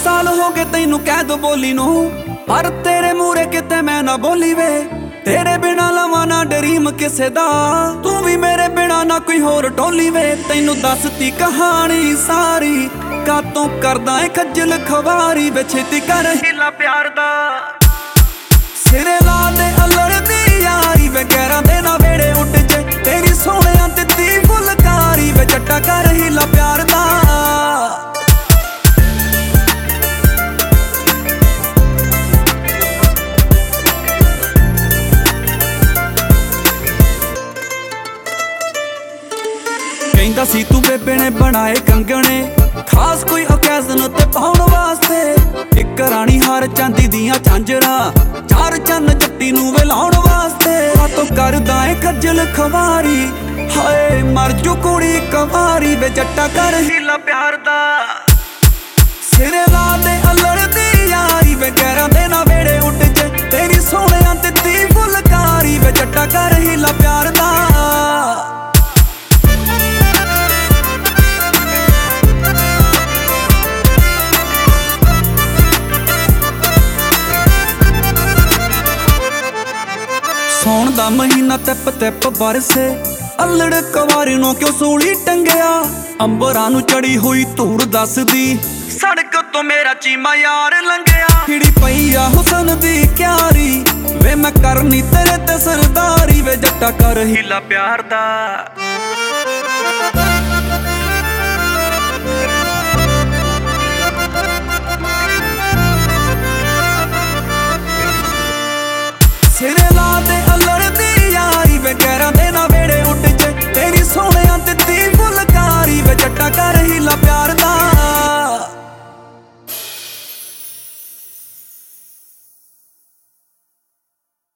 साल हो गए तैनू कैद बोली नू, पर तेरे मूरे किते मैं ना बोली वे। तेरे बिना लवां ना ड्रीम किसे दा, तू भी मेरे बिना ना कोई होर टोली वे। तैनू दसती कहानी सारी, कातों करदा है खज्जल खवारी वे। छेती कर हिला प्यार दा, सिरे ला दे अलड़ दी यारी वे। गैरां दे ना वेड़े उड़ जे, तेरी सोहणियां दित्ती फुलकारी वे। जट्टा कर हिला प्यार दा। ਕਹਿੰਦਾ ਸੀ ਤੂੰ ਬੇਬੇ ਨੇ ਬਣਾਏ ਕੰਗਣੇ, ਖਾਸ ਕੋਈ ਓਕੇਜ਼ਨ ਤੇ ਪਾਉਣ ਵਾਸਤੇ। ਇੱਕ ਰਾਣੀ ਹਾਰ ਚਾਂਦੀ ਦੀਆਂ ਝਾਂਜਰਾਂ, ਚਾਰ ਚੰਨ ਜੱਟੀ ਨੂੰ ਵੇਲਾਉਣ ਵਾਸਤੇ। ਤੂੰ ਕਰਦਾ ਏ ਖੱਜਲ ਖਵਾਰੀ, ਹਾਏ ਮਰ ਜੂ ਕੁੜੀ ਕਵਾਰੀ ਵੇ। ਜੱਟਾ ਕਰ ਹੀਲਾ ਪਿਆਰ ਦਾ, ਸਿਰੇ ਲਾ ਦੇ ਅਲੜ ਦੀ ਯਾਰੀ ਵੇ। ਗੈਰਾਂ ਦੇ ਨਾ ਵੇੜੇ ਉੱਡ ਜੇ, ਤੇਰੀ ਸੋਹਣਿਆਂ ਦਿੱਤੀ ਫੁਲਕਾਰੀ ਵੇ। ਜੱਟਾ ਕਰ ਹੀਲਾ ਪਿਆਰ ਦਾ। ਸੌਣ ਦਾ ਮਹੀਨਾ ਤਿਪ ਤਿਪ ਬਰਸੇ, ਅਲੜ ਕਵਾਰੀ ਨੂੰ ਕਿਉਂ ਸੂਲੀ ਟੰਗਿਆ। ਅੰਬਰਾਂ ਨੂੰ ਚੜੀ ਹੋਈ ਧੂੜ ਦੱਸਦੀ, ਸੜਕ ਤੋਂ ਮੇਰਾ ਚੀਮਾ ਯਾਰ ਲੰਘਿਆ। ਖਿੜੀ ਪਈ ਆ ਹੁਸਨ ਦੀ ਕਿਆਰੀ ਵੇ, ਮੈਂ ਕਰਨੀ ਤੇਰੇ ਤੇ ਸਰਦਾਰੀ ਵੇ। ਜੱਟਾ ਕਰ ਹੀਲਾ ਪਿਆਰ ਦਾ, ਸਿਰੇ ਲਾ ਦੇ